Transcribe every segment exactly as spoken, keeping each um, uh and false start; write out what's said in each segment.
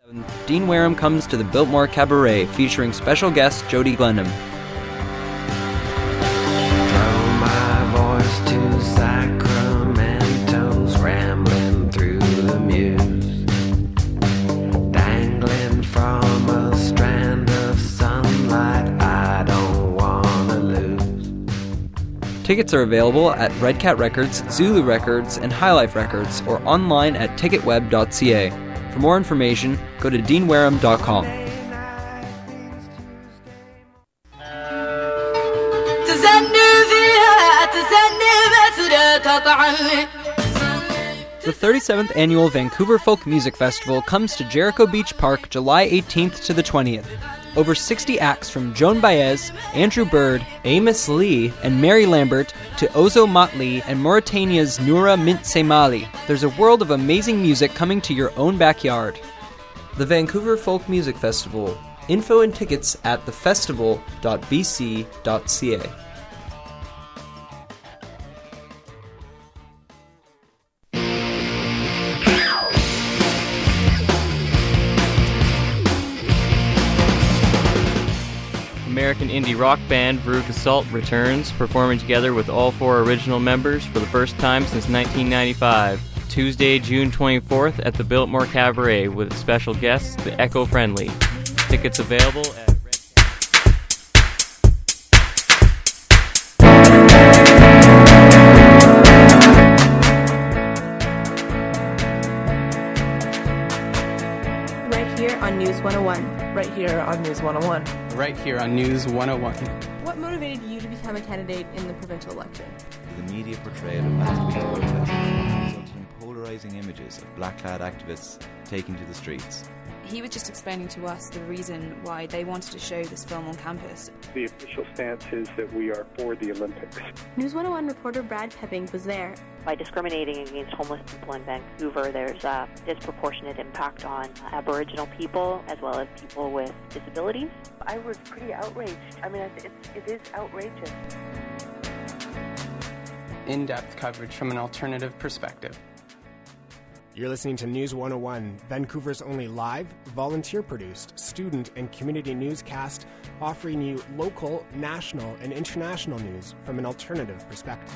Dean Wareham comes to the Biltmore Cabaret, featuring special guest Jody Glenham. Throw my voice to Sacramento's, rambling through the muse, dangling from a strand of sunlight I don't wanna lose. Tickets are available at Red Cat Records, Zulu Records, and High Life Records, or online at ticket web dot c a. For more information, go to dean wareham dot com. The thirty-seventh Annual Vancouver Folk Music Festival comes to Jericho Beach Park July eighteenth to the twentieth. Over sixty acts from Joan Baez, Andrew Bird, Amos Lee, and Mary Lambert to Ozo Motley and Mauritania's Noura Mint Semali. There's a world of amazing music coming to your own backyard. The Vancouver Folk Music Festival. Info and tickets at the festival dot b c dot c a. American indie rock band Veruca Salt returns, performing together with all four original members for the first time since nineteen ninety-five. Tuesday, June twenty-fourth at the Biltmore Cabaret with special guests, the Echo Friendly. Tickets available at Right here on News one oh one. Right here on News one oh one. Right here on News one oh one. What motivated you to become a candidate in the provincial election? The media portrayal of last week's protest resulted in polarising images of black-clad activists taking to the streets. He was just explaining to us the reason why they wanted to show this film on campus. The official stance is that we are for the Olympics. News one oh one reporter Brad Pepping was there. By discriminating against homeless people in Vancouver, there's a disproportionate impact on Aboriginal people as well as people with disabilities. I was pretty outraged. I mean, it's, it is outrageous. In-depth coverage from an alternative perspective. You're listening to News one oh one, Vancouver's only live, volunteer-produced, student and community newscast, offering you local, national, and international news from an alternative perspective.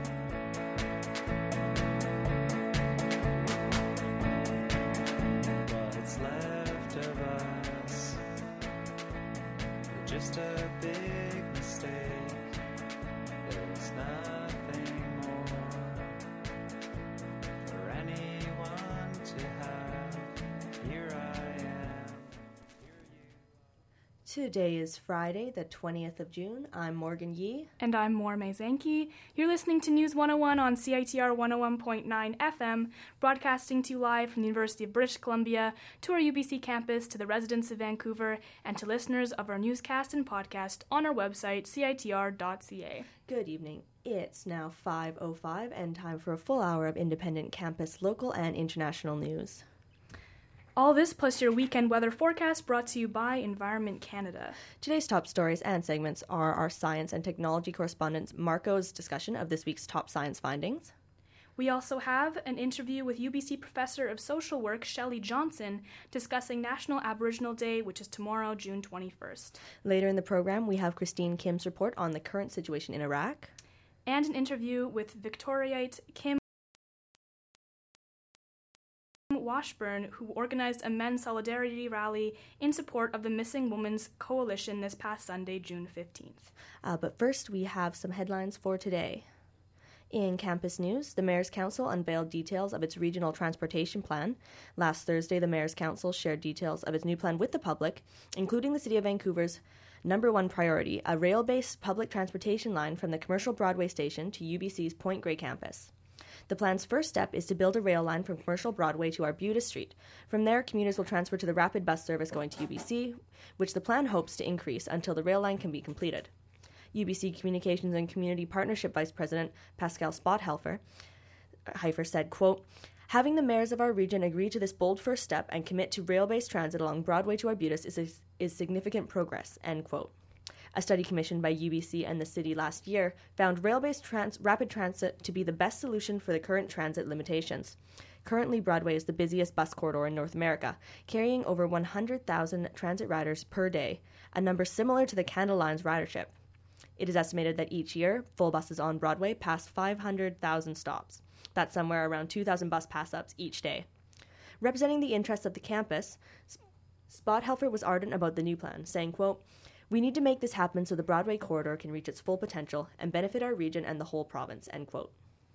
What's left of us? Just a big mistake. There's nothing more for anyone to have. Here I am. Today is Friday, the twentieth of June. I'm Morgan Yee. And I'm Morme Zanke. You're listening to News one oh one on C I T R one oh one point nine F M, broadcasting to you live from the University of British Columbia, to our U B C campus, to the residents of Vancouver, and to listeners of our newscast and podcast on our website, C I T R dot c a. Good evening. It's now five oh five and time for a full hour of independent campus, local, and international news. All this plus your weekend weather forecast brought to you by Environment Canada. Today's top stories and segments are our science and technology correspondent Marco's discussion of this week's top science findings. We also have an interview with U B C Professor of Social Work Shelley Johnson discussing National Aboriginal Day, which is tomorrow, June twenty-first. Later in the program, we have Christine Kim's report on the current situation in Iraq. And an interview with Victoriite Kim Washburn, who organized a men's solidarity rally in support of the Missing Women's Coalition this past Sunday, June fifteenth. Uh, but first, we have some headlines for today. In campus news, the Mayor's Council unveiled details of its regional transportation plan. Last Thursday, the Mayor's Council shared details of its new plan with the public, including the City of Vancouver's number one priority, a rail-based public transportation line from the commercial Broadway station to U B C's Point Grey campus. The plan's first step is to build a rail line from Commercial Broadway to Arbutus Street. From there, commuters will transfer to the rapid bus service going to U B C, which the plan hopes to increase until the rail line can be completed. U B C Communications and Community Partnership Vice President Pascal Spottheifer Heifer said, quote, "Having the mayors of our region agree to this bold first step and commit to rail-based transit along Broadway to Arbutus is, a, is significant progress," end quote. A study commissioned by U B C and the city last year found rail-based trans- rapid transit to be the best solution for the current transit limitations. Currently, Broadway is the busiest bus corridor in North America, carrying over one hundred thousand transit riders per day, a number similar to the Canada Line's ridership. It is estimated that each year, full buses on Broadway pass five hundred thousand stops. That's somewhere around two thousand bus pass-ups each day. Representing the interests of the campus, Spot Helfer was ardent about the new plan, saying, quote, "We need to make this happen so the Broadway corridor can reach its full potential and benefit our region and the whole province," end quote.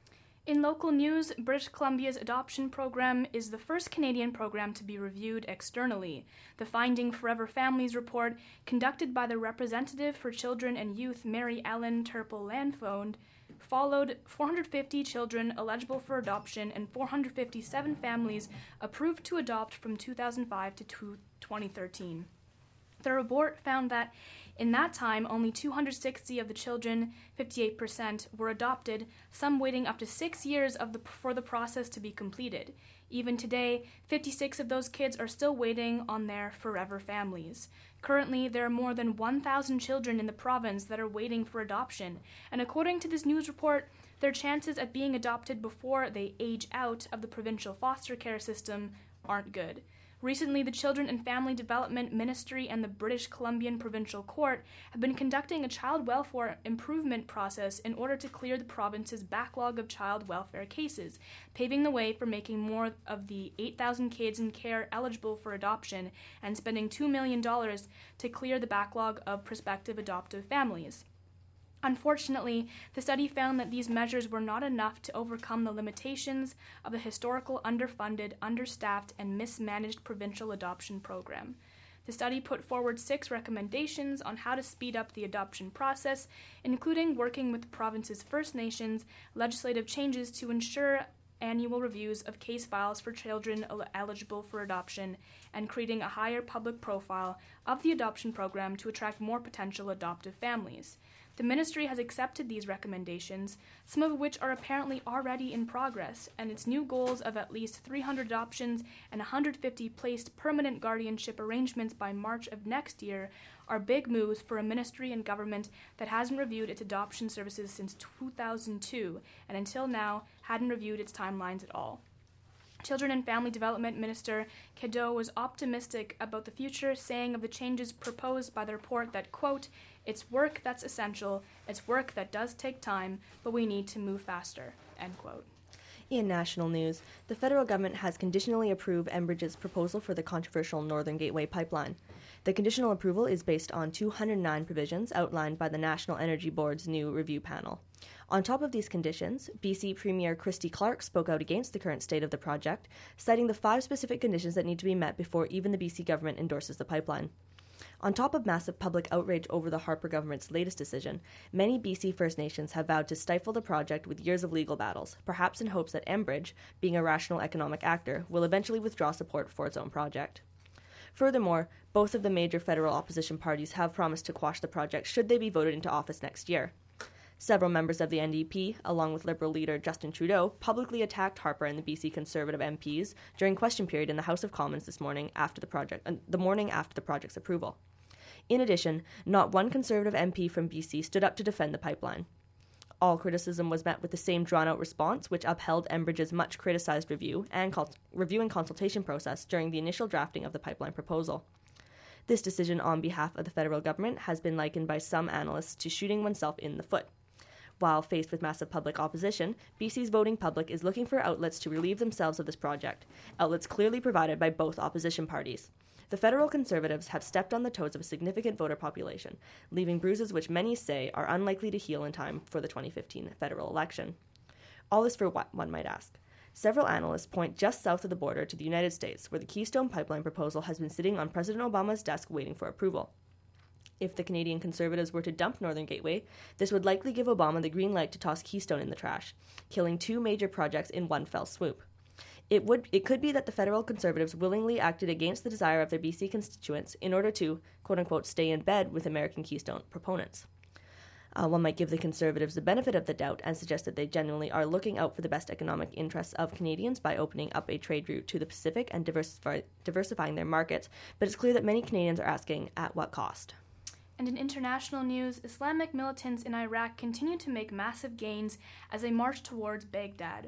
In local news, British Columbia's adoption program is the first Canadian program to be reviewed externally. The Finding Forever Families report, conducted by the representative for children and youth Mary Ellen Turple-Lanfond, followed four hundred fifty children eligible for adoption and four hundred fifty-seven families approved to adopt from two thousand five to twenty thirteen. The report found that in that time, only two hundred sixty of the children, fifty-eight percent, were adopted, some waiting up to six years of the, for the process to be completed. Even today, fifty-six of those kids are still waiting on their forever families. Currently, there are more than one thousand children in the province that are waiting for adoption, and according to this news report, their chances at being adopted before they age out of the provincial foster care system aren't good. Recently, the Children and Family Development Ministry and the British Columbian Provincial Court have been conducting a child welfare improvement process in order to clear the province's backlog of child welfare cases, paving the way for making more of the eight thousand kids in care eligible for adoption and spending two million dollars to clear the backlog of prospective adoptive families. Unfortunately, the study found that these measures were not enough to overcome the limitations of the historical underfunded, understaffed, and mismanaged provincial adoption program. The study put forward six recommendations on how to speed up the adoption process, including working with the province's First Nations, legislative changes to ensure annual reviews of case files for children eligible for adoption, and creating a higher public profile of the adoption program to attract more potential adoptive families. The ministry has accepted these recommendations, some of which are apparently already in progress, and its new goals of at least three hundred adoptions and one hundred fifty placed permanent guardianship arrangements by March of next year are big moves for a ministry and government that hasn't reviewed its adoption services since two thousand two, and until now hadn't reviewed its timelines at all. Children and Family Development Minister Cadeau was optimistic about the future, saying of the changes proposed by the report that, quote, "It's work that's essential, it's work that does take time, but we need to move faster," end quote. In national news, the federal government has conditionally approved Enbridge's proposal for the controversial Northern Gateway pipeline. The conditional approval is based on two hundred nine provisions outlined by the National Energy Board's new review panel. On top of these conditions, B C Premier Christy Clark spoke out against the current state of the project, citing the five specific conditions that need to be met before even the B C government endorses the pipeline. On top of massive public outrage over the Harper government's latest decision, many B C First Nations have vowed to stifle the project with years of legal battles, perhaps in hopes that Enbridge, being a rational economic actor, will eventually withdraw support for its own project. Furthermore, both of the major federal opposition parties have promised to quash the project should they be voted into office next year. Several members of the N D P, along with Liberal leader Justin Trudeau, publicly attacked Harper and the B C Conservative M Ps during question period in the House of Commons this morning after the project, uh, the morning after the project's approval. In addition, not one Conservative M P from B C stood up to defend the pipeline. All criticism was met with the same drawn-out response, which upheld Enbridge's much-criticized review and cons- review and consultation process during the initial drafting of the pipeline proposal. This decision on behalf of the federal government has been likened by some analysts to shooting oneself in the foot. While faced with massive public opposition, B C's voting public is looking for outlets to relieve themselves of this project, outlets clearly provided by both opposition parties. The federal Conservatives have stepped on the toes of a significant voter population, leaving bruises which many say are unlikely to heal in time for the twenty fifteen federal election. All this for what, one might ask. Several analysts point just south of the border to the United States, where the Keystone Pipeline proposal has been sitting on President Obama's desk waiting for approval. If the Canadian Conservatives were to dump Northern Gateway, this would likely give Obama the green light to toss Keystone in the trash, killing two major projects in one fell swoop. It would it could be that the federal Conservatives willingly acted against the desire of their B C constituents in order to, quote-unquote, stay in bed with American Keystone proponents. Uh, one might give the Conservatives the benefit of the doubt and suggest that they genuinely are looking out for the best economic interests of Canadians by opening up a trade route to the Pacific and diversify, diversifying their markets, but it's clear that many Canadians are asking, at what cost? And in international news, Islamic militants in Iraq continue to make massive gains as they march towards Baghdad.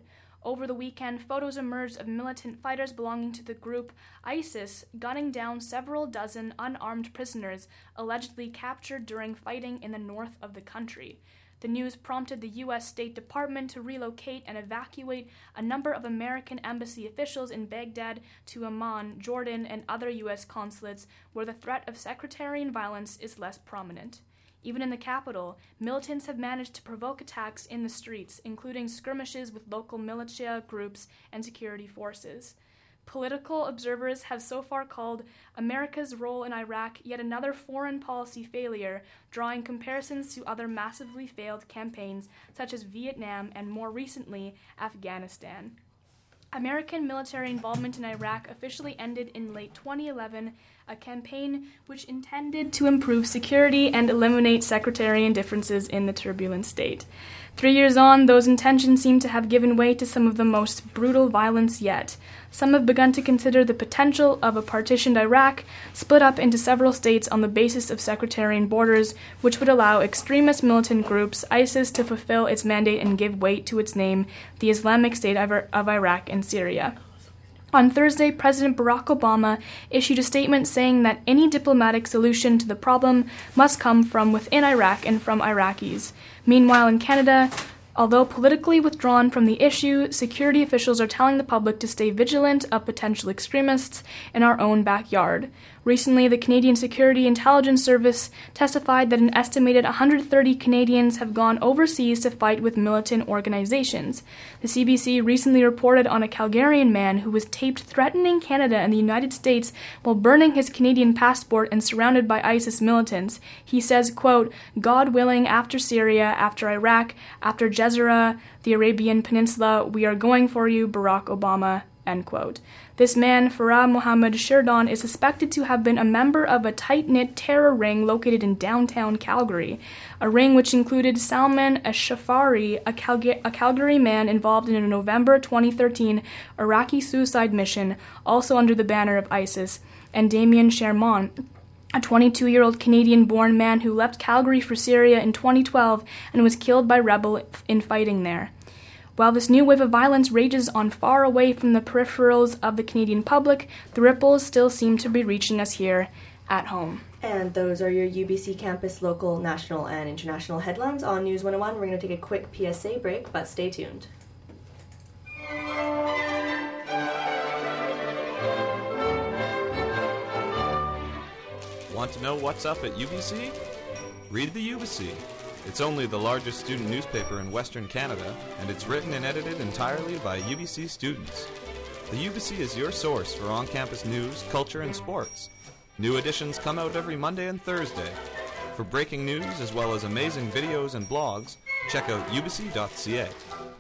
Over the weekend, photos emerged of militant fighters belonging to the group ISIS gunning down several dozen unarmed prisoners allegedly captured during fighting in the north of the country. The news prompted the U S State Department to relocate and evacuate a number of American embassy officials in Baghdad to Amman, Jordan, and other U S consulates where the threat of sectarian violence is less prominent. Even in the capital, militants have managed to provoke attacks in the streets, including skirmishes with local militia groups and security forces. Political observers have so far called America's role in Iraq yet another foreign policy failure, drawing comparisons to other massively failed campaigns such as Vietnam and, more recently, Afghanistan. American military involvement in Iraq officially ended in late twenty eleven, a campaign which intended to improve security and eliminate sectarian differences in the turbulent state. Three years on, those intentions seem to have given way to some of the most brutal violence yet. Some have begun to consider the potential of a partitioned Iraq, split up into several states on the basis of sectarian borders, which would allow extremist militant groups, ISIS, to fulfill its mandate and give weight to its name, the Islamic State of, of Iraq and Syria. On Thursday, President Barack Obama issued a statement saying that any diplomatic solution to the problem must come from within Iraq and from Iraqis. Meanwhile, in Canada, although politically withdrawn from the issue, security officials are telling the public to stay vigilant of potential extremists in our own backyard. Recently, the Canadian Security Intelligence Service testified that an estimated one hundred thirty Canadians have gone overseas to fight with militant organizations. The C B C recently reported on a Calgarian man who was taped threatening Canada and the United States while burning his Canadian passport and surrounded by ISIS militants. He says, quote, "God willing, after Syria, after Iraq, after Jezera, the Arabian Peninsula, we are going for you, Barack Obama," end quote. This man, Farah Mohammed Sherdon, is suspected to have been a member of a tight-knit terror ring located in downtown Calgary, a ring which included Salman Ashafari, a, Calga- a Calgary man involved in a November twenty thirteen Iraqi suicide mission, also under the banner of ISIS, and Damien Sherman, a twenty-two-year-old Canadian-born man who left Calgary for Syria in twenty twelve and was killed by rebels in fighting there. While this new wave of violence rages on far away from the peripherals of the Canadian public, the ripples still seem to be reaching us here at home. And those are your U B C campus local, national, and international headlines on News one oh one. We're going to take a quick P S A break, but stay tuned. Want to know what's up at U B C? Read the U B C. It's only the largest student newspaper in Western Canada, and it's written and edited entirely by U B C students. The U B C is your source for on-campus news, culture, and sports. New editions come out every Monday and Thursday. For breaking news, as well as amazing videos and blogs, check out u b c dot c a.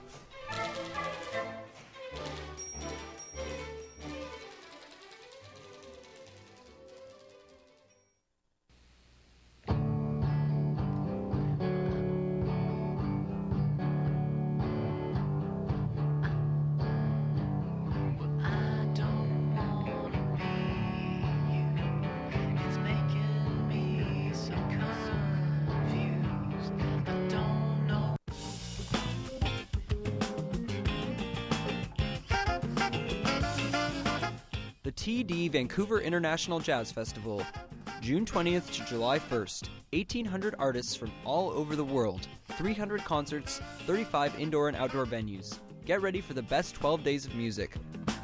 T D Vancouver International Jazz Festival, June twentieth to July first. eighteen hundred artists from all over the world, three hundred concerts, thirty-five indoor and outdoor venues. Get ready for the best twelve days of music.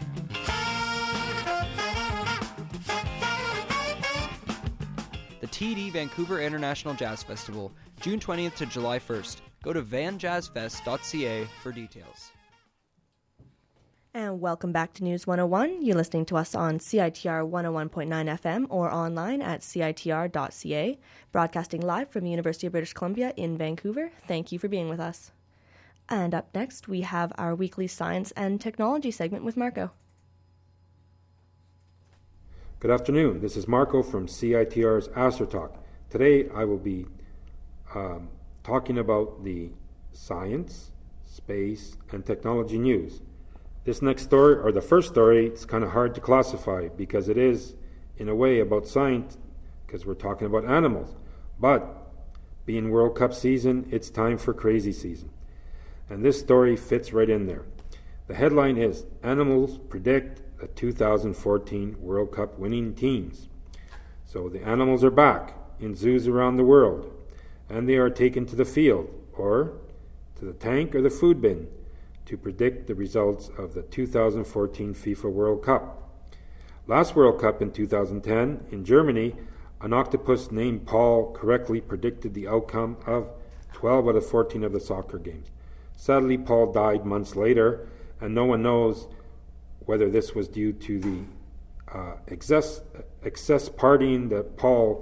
The T D Vancouver International Jazz Festival, June twentieth to July first. Go to van jazz fest dot c a for details. And welcome back to News one oh one. You're listening to us on C I T R one oh one point nine F M or online at c i t r dot c a, broadcasting live from the University of British Columbia in Vancouver. Thank you for being with us. And up next, we have our weekly science and technology segment with Marco. Good afternoon. This is Marco from C I T R's AstroTalk. Today I will be um, talking about the science, space, and technology news. This next story, or the first story, it's kind of hard to classify because it is, in a way, about science, because we're talking about animals. But, being World Cup season, it's time for crazy season. And this story fits right in there. The headline is Animals Predict the two thousand fourteen World Cup winning teams. So the animals are back in zoos around the world, and they are taken to the field or to the tank or the food bin to predict the results of the two thousand fourteen FIFA World Cup. Last World Cup in two thousand ten in Germany, an octopus named Paul correctly predicted the outcome of twelve out of fourteen of the soccer games. Sadly, Paul died months later, and no one knows whether this was due to the uh, excess, excess partying that Paul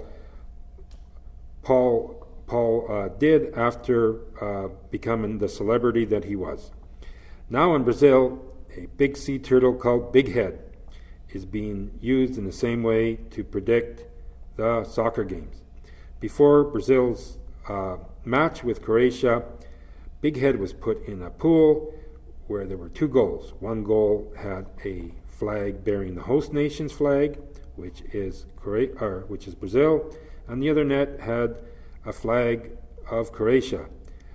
Paul Paul uh, did after uh, becoming the celebrity that he was. Now in Brazil, a big sea turtle called Big Head is being used in the same way to predict the soccer games. Before Brazil's uh, match with Croatia, Big Head was put in a pool where there were two goals. One goal had a flag bearing the host nation's flag, which is Cora- or which is Brazil, and the other net had a flag of Croatia.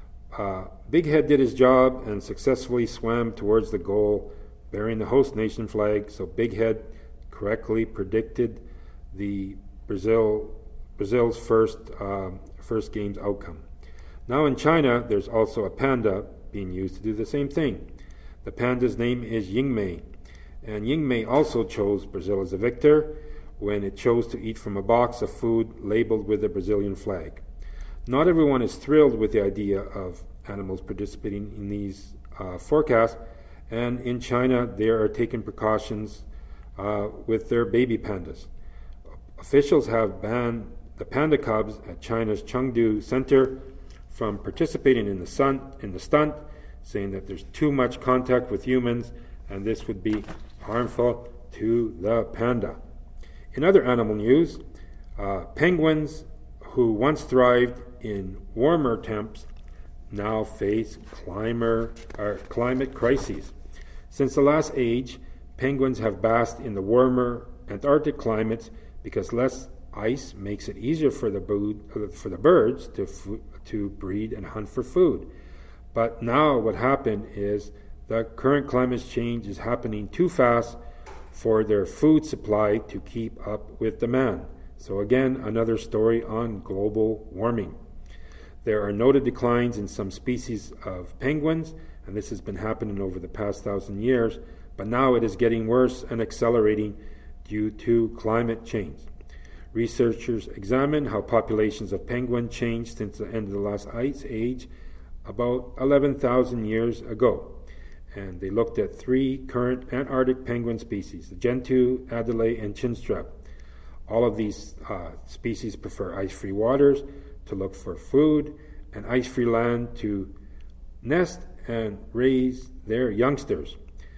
Uh, Big Head did his job and successfully swam towards the goal bearing the host nation flag, so Big Head correctly predicted the Brazil Brazil's first uh, first game's outcome. Now in China, there's also a panda being used to do the same thing. The panda's name is Yingmei, and Yingmei also chose Brazil as a victor when it chose to eat from a box of food labeled with the Brazilian flag. Not everyone is thrilled with the idea of animals participating in these uh, forecasts, and in China they are taking precautions uh, with their baby pandas. Officials have banned the panda cubs at China's Chengdu Center from participating in the, sun, in the stunt, saying that there's too much contact with humans and this would be harmful to the panda. In other animal news, uh, penguins who once thrived in warmer temps now face climber, or climate crises. Since the last age, penguins have basked in the warmer Antarctic climates because less ice makes it easier for the, bood, for the birds to, f- to breed and hunt for food. But now what happened is the current climate change is happening too fast for their food supply to keep up with demand. So again, another story on global warming. There are noted declines in some species of penguins, and this has been happening over the past thousand years, but now it is getting worse and accelerating due to climate change. Researchers examine how populations of penguin changed since the end of the last ice age about eleven thousand years ago. And they looked at three current Antarctic penguin species, the Gentoo, Adélie, and Chinstrap. All of these uh, species prefer ice-free waters to look for food and ice-free land to nest and raise their youngsters.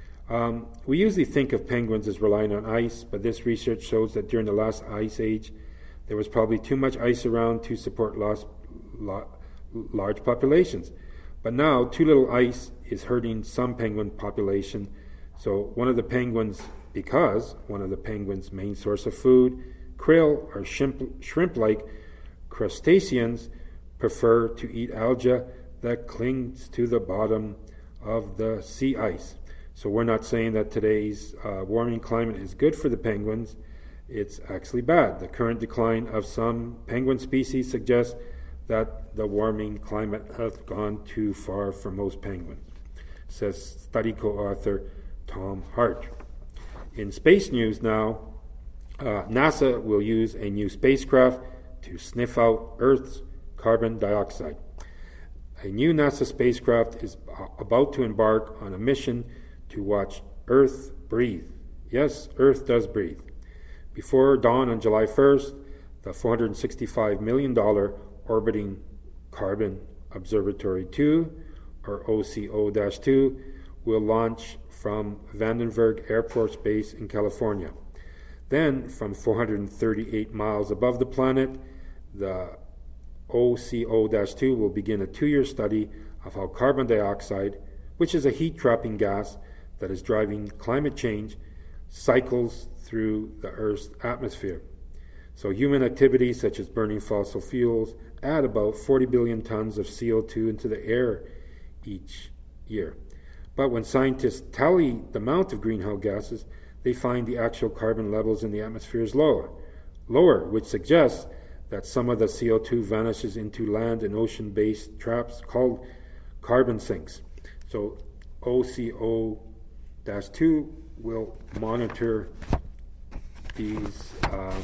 Um, we usually think of penguins as relying on ice, but this research shows that during the last ice age, there was probably too much ice around to support lost, lo- large populations. But now, too little ice is hurting some penguin population. So one of the penguins, because one of the penguins' main source of food, krill or shrimp, shrimp-like crustaceans, prefer to eat algae that clings to the bottom of the sea ice. So we're not saying that today's uh, warming climate is good for the penguins. It's actually bad. The current decline of some penguin species suggests that the warming climate has gone too far for most penguins, says study co-author Tom Hart. In space news now, uh, NASA will use a new spacecraft to sniff out Earth's carbon dioxide. A new NASA spacecraft is about to embark on a mission to watch Earth breathe. Yes, Earth does breathe. Before dawn on July first, the four hundred sixty-five million dollars Orbiting Carbon Observatory two, or O C O two, will launch from Vandenberg Air Force Base in California. Then, from four hundred thirty-eight miles above the planet, the O C O two will begin a two-year study of how carbon dioxide, which is a heat-trapping gas that is driving climate change, cycles through the Earth's atmosphere. So human activities such as burning fossil fuels add about forty billion tons of C O two into the air each year. But when scientists tally the amount of greenhouse gases, they find the actual carbon levels in the atmosphere is lower, lower, which suggests that some of the C O two vanishes into land and ocean-based traps called carbon sinks. So O C O two will monitor these um,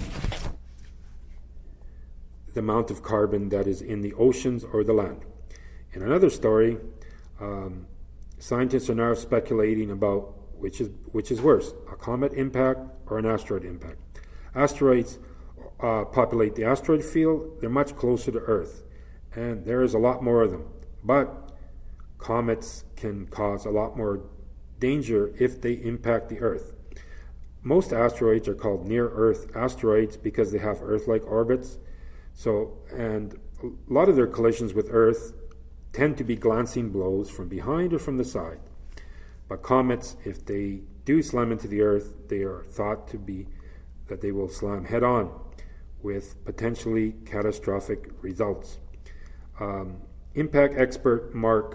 the amount of carbon that is in the oceans or the land. In another story, um, scientists are now speculating about which is which is worse, a comet impact or an asteroid impact. Asteroids uh, populate the asteroid field. They're much closer to Earth, and there is a lot more of them. But comets can cause a lot more danger if they impact the Earth. Most asteroids are called near-Earth asteroids because they have Earth-like orbits. So, and a lot of their collisions with Earth tend to be glancing blows from behind or from the side. But comets, if they do slam into the Earth, they are thought to be that they will slam head-on with potentially catastrophic results. Um, impact expert Mark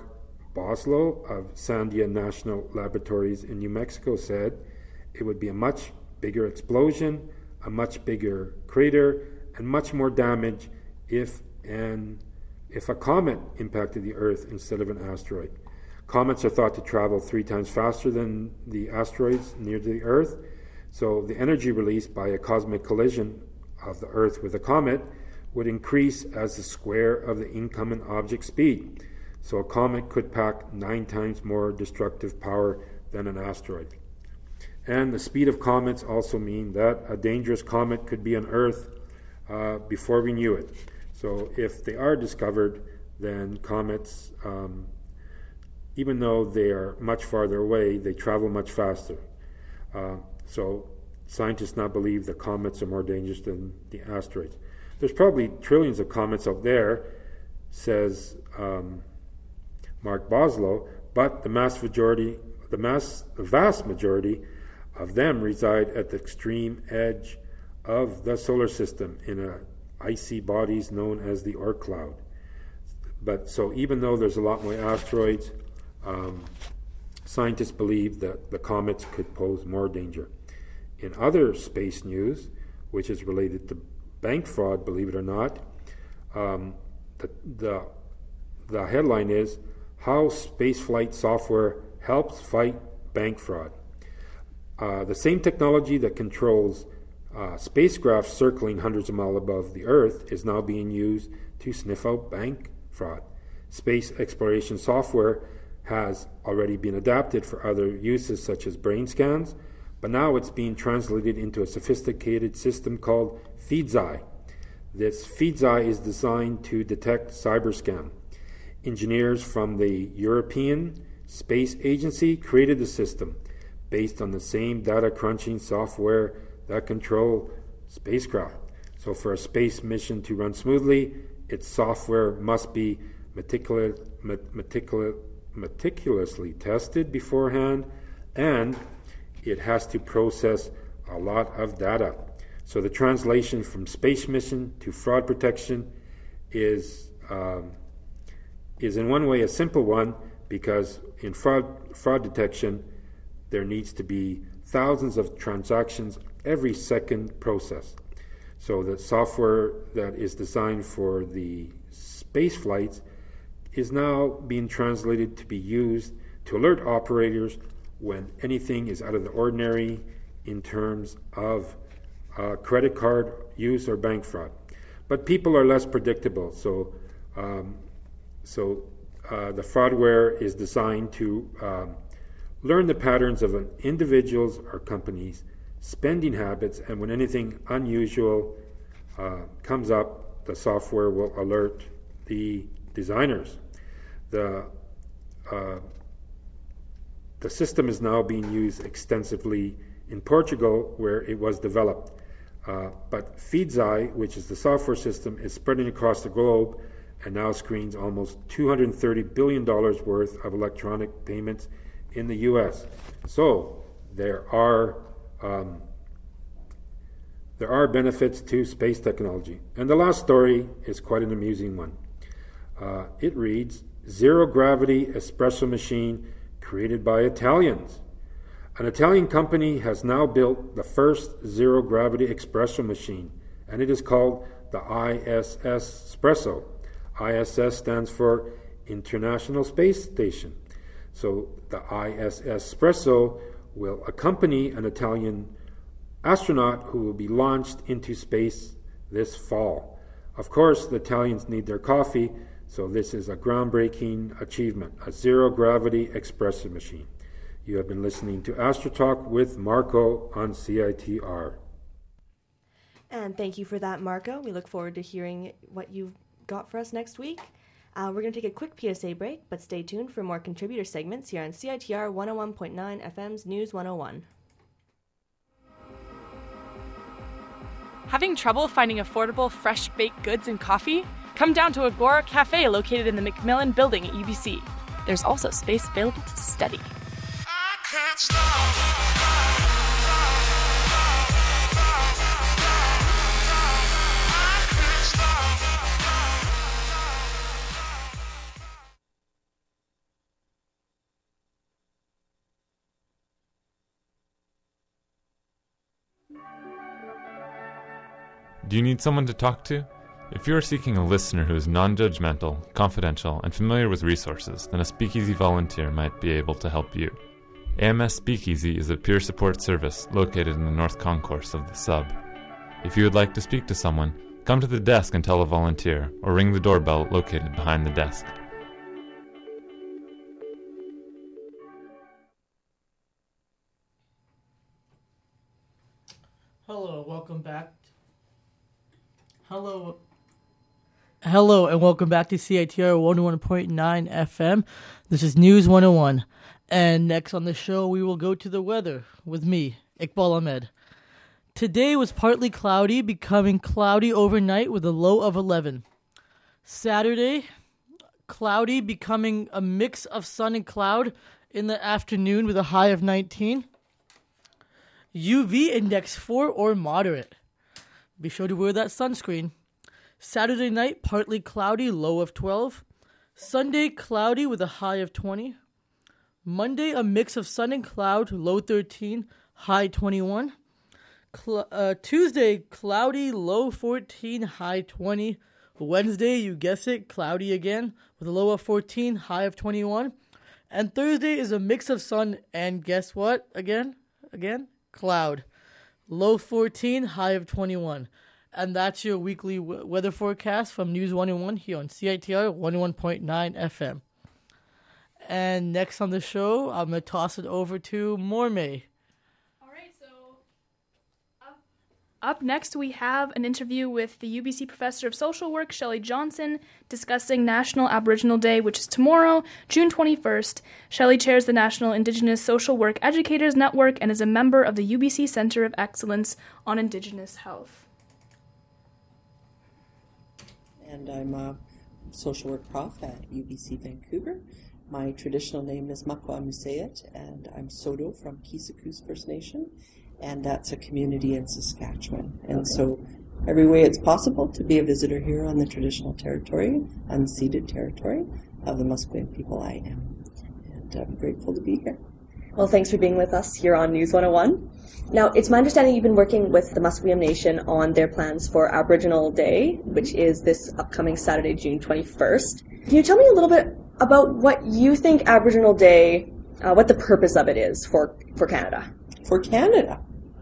Boslow of Sandia National Laboratories in New Mexico said it would be a much bigger explosion, a much bigger crater, and much more damage if an if a comet impacted the Earth instead of an asteroid. Comets are thought to travel three times faster than the asteroids near the Earth, so the energy released by a cosmic collision of the Earth with a comet would increase as the square of the incoming object speed. So a comet could pack nine times more destructive power than an asteroid. And the speed of comets also mean that a dangerous comet could be on Earth uh, before we knew it. So if they are discovered, then comets, um, even though they are much farther away, they travel much faster. Uh, so scientists now believe that comets are more dangerous than the asteroids. There's probably trillions of comets out there, says um, Mark Boslow, but the mass majority, the mass, the vast majority of them reside at the extreme edge of the solar system in a icy bodies known as the Oort cloud. But so even though there's a lot more asteroids, um, scientists believe that the comets could pose more danger. In other space news, which is related to bank fraud, believe it or not, um, the, the, the headline is, How Spaceflight Software Helps Fight Bank Fraud. Uh, the same technology that controls uh, spacecraft circling hundreds of miles above the Earth is now being used to sniff out bank fraud. Space exploration software has already been adapted for other uses such as brain scans, but now it's being translated into a sophisticated system called FeedZai. This FeedZai is designed to detect cyber scam. Engineers from the European Space Agency created the system based on the same data crunching software that control spacecraft. So for a space mission to run smoothly, its software must be meticulous, meticulous, meticulously tested beforehand, and it has to process a lot of data. So the translation from space mission to fraud protection is um, is in one way a simple one, because in fraud fraud detection there needs to be thousands of transactions every second processed. So the software that is designed for the space flights is now being translated to be used to alert operators when anything is out of the ordinary in terms of uh, credit card use or bank fraud. But people are less predictable, so um, so uh, the fraudware is designed to um, learn the patterns of an individual's or company's spending habits, and when anything unusual uh, comes up, the software will alert the designers. The uh, the system is now being used extensively in Portugal, where it was developed. Uh, but FeedZai, which is the software system, is spreading across the globe and now screens almost two hundred thirty billion dollars worth of electronic payments in the U S. So there are um, there are benefits to space technology. And the last story is quite an amusing one. Uh, it reads, Zero gravity espresso machine created by Italians. An Italian company has now built the first zero-gravity espresso machine, and it is called the I S S Espresso. I S S stands for International Space Station. So the I S S Espresso will accompany an Italian astronaut who will be launched into space this fall. Of course, the Italians need their coffee, so this is a groundbreaking achievement, a zero-gravity espresso machine. You have been listening to Astro Talk with Marco on C I T R. And thank you for that, Marco. We look forward to hearing what you've got for us next week. Uh, we're going to take a quick P S A break, but stay tuned for more contributor segments here on C I T R one oh one point nine F M's News one oh one. Having trouble finding affordable, fresh-baked goods and coffee? Come down to Agora Cafe located in the McMillan Building at U B C. There's also space available to study. I can't stop. Do you need someone to talk to? If you are seeking a listener who is non-judgmental, confidential, and familiar with resources, then a Speakeasy volunteer might be able to help you. A M S Speakeasy is a peer support service located in the North Concourse of the sub. If you would like to speak to someone, come to the desk and tell a volunteer, or ring the doorbell located behind the desk. Hello, welcome back. Hello. Hello, and welcome back to C I T R one oh one point nine F M. This is News one oh one. And next on the show, we will go to the weather with me, Iqbal Ahmed. Today was partly cloudy, becoming cloudy overnight with a low of eleven. Saturday, cloudy, becoming a mix of sun and cloud in the afternoon with a high of nineteen. U V index four or moderate. Be sure to wear that sunscreen. Saturday night, partly cloudy, low of twelve. Sunday, cloudy with a high of twenty. Monday, a mix of sun and cloud, low thirteen, high twenty-one. Cl- uh, Tuesday, cloudy, low fourteen, high twenty. Wednesday, you guess it, cloudy again, with a low of fourteen, high of twenty-one. And Thursday is a mix of sun and guess what? Again, again, cloud. Low fourteen, high of twenty-one. And that's your weekly w- weather forecast from News one oh one here on C I T R one oh one point nine F M. And next on the show, I'm going to toss it over to Mormay. All right, so up, up next we have an interview with the U B C Professor of Social Work, Shelley Johnson, discussing National Aboriginal Day, which is tomorrow, June twenty-first. Shelley chairs the National Indigenous Social Work Educators Network and is a member of the U B C Center of Excellence on Indigenous Health. And I'm a social work prof at U B C Vancouver. My traditional name is Makwa Musayat, and I'm Soto from Kisakus First Nation, and that's a community in Saskatchewan. And so every way it's possible to be a visitor here on the traditional territory, unceded territory of the Musqueam people, I am. And I'm grateful to be here. Well, thanks for being with us here on News one oh one. Now, it's my understanding you've been working with the Musqueam Nation on their plans for Aboriginal Day, which is this upcoming Saturday, June twenty-first. Can you tell me a little bit about what you think Aboriginal Day, uh, what the purpose of it is for, for Canada? For Canada?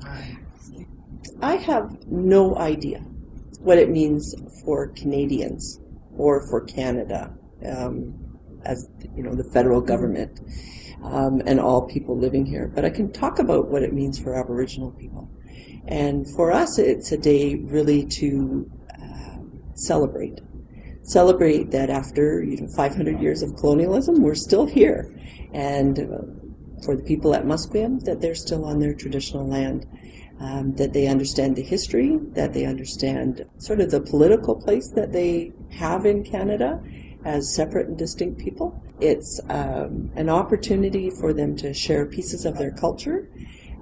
I have no idea what it means for Canadians or for Canada, um, as you know, the federal government. Um, and all people living here. But I can talk about what it means for Aboriginal people. And for us, it's a day really to uh, celebrate. Celebrate that after you know five hundred years of colonialism, we're still here. And uh, for the people at Musqueam, that they're still on their traditional land, um, that they understand the history, that they understand sort of the political place that they have in Canada as separate and distinct people. It's um, an opportunity for them to share pieces of their culture,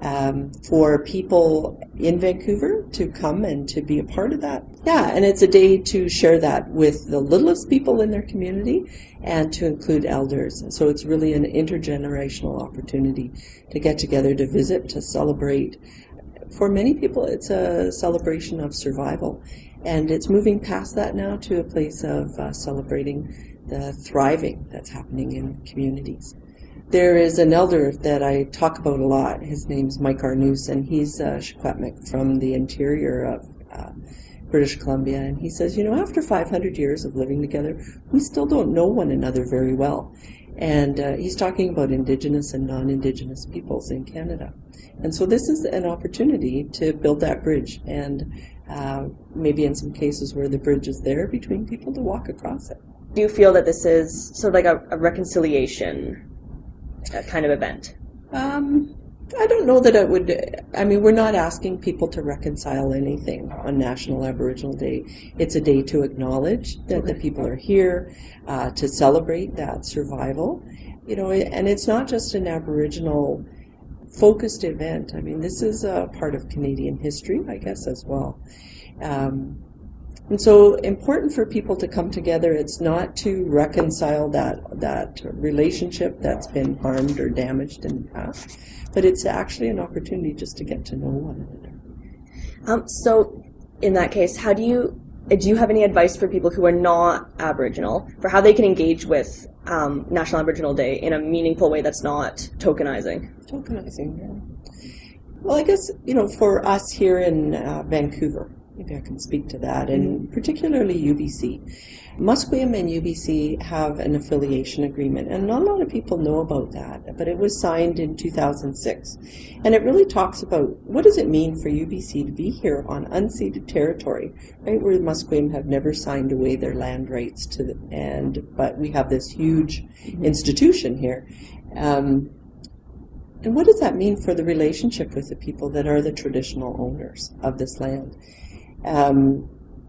um, for people in Vancouver to come and to be a part of that. Yeah, and it's a day to share that with the littlest people in their community and to include elders. So it's really an intergenerational opportunity to get together, to visit, to celebrate. For many people, it's a celebration of survival. And it's moving past that now to a place of uh, celebrating the thriving that's happening in communities. There is an elder that I talk about a lot. His name's Mike Arnoose, and he's a Secwepemc from the interior of uh, British Columbia. And he says, you know, after five hundred years of living together, we still don't know one another very well. And uh, he's talking about Indigenous and non-Indigenous peoples in Canada. And so this is an opportunity to build that bridge, and uh, maybe in some cases where the bridge is there between people to walk across it. Do you feel that this is sort of like a, a reconciliation uh, kind of event? Um, I don't know that it would. I mean, we're not asking people to reconcile anything on National Aboriginal Day. It's a day to acknowledge that okay. the people are here, uh, to celebrate that survival. You know, and it's not just an Aboriginal focused event. I mean, this is a part of Canadian history, I guess, as well. Um, and so important for people to come together. It's not to reconcile that that relationship that's been harmed or damaged in the past, but it's actually an opportunity just to get to know one another. Um, so in that case, how do you do you have any advice for people who are not Aboriginal for how they can engage with um, National Aboriginal Day in a meaningful way that's not tokenizing? Tokenizing, yeah. Well, I guess, you know, for us here in uh, Vancouver, maybe I can speak to that, and particularly U B C. Musqueam and U B C have an affiliation agreement, and not a lot of people know about that, but it was signed in two thousand six. And it really talks about what does it mean for U B C to be here on unceded territory, right, where Musqueam have never signed away their land rights to the, and but we have this huge institution here. Um, and what does that mean for the relationship with the people that are the traditional owners of this land? Um,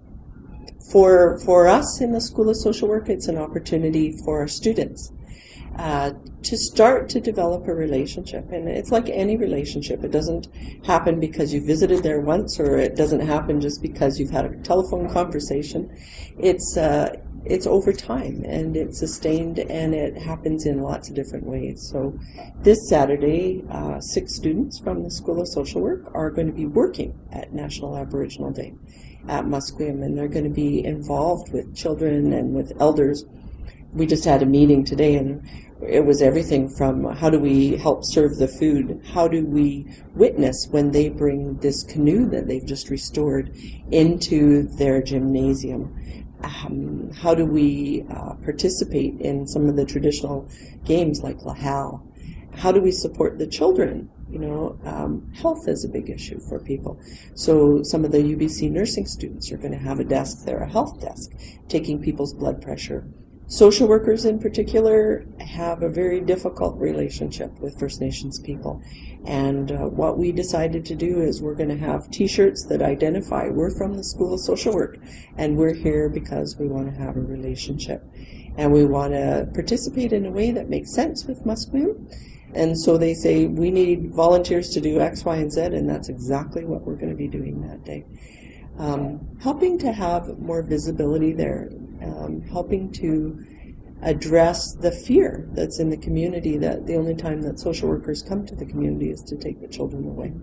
for for us in the School of Social Work, it's an opportunity for our students uh, to start to develop a relationship. And it's like any relationship. It doesn't happen because you visited there once, or it doesn't happen just because you've had a telephone conversation. It's uh, it's over time, and it's sustained, and it happens in lots of different ways. So this Saturday, uh, six students from the School of Social Work are going to be working at National Aboriginal Day at Musqueam, and they're going to be involved with children and with elders. We just had a meeting today, and it was everything from how do we help serve the food, how do we witness when they bring this canoe that they've just restored into their gymnasium. Um, how do we uh, participate in some of the traditional games like Lahal? How do we support the children? You know, um, health is a big issue for people. So some of the U B C nursing students are going to have a desk there, a health desk, taking people's blood pressure. Social workers in particular have a very difficult relationship with First Nations people. And uh, what we decided to do is we're going to have T-shirts that identify we're from the School of Social Work, and we're here because we want to have a relationship. And we want to participate in a way that makes sense with Musqueam. And so they say, we need volunteers to do X, Y, and Z, and that's exactly what we're going to be doing that day. Um, helping to have more visibility there, um, helping to address the fear that's in the community that the only time that social workers come to the community is to take the children away.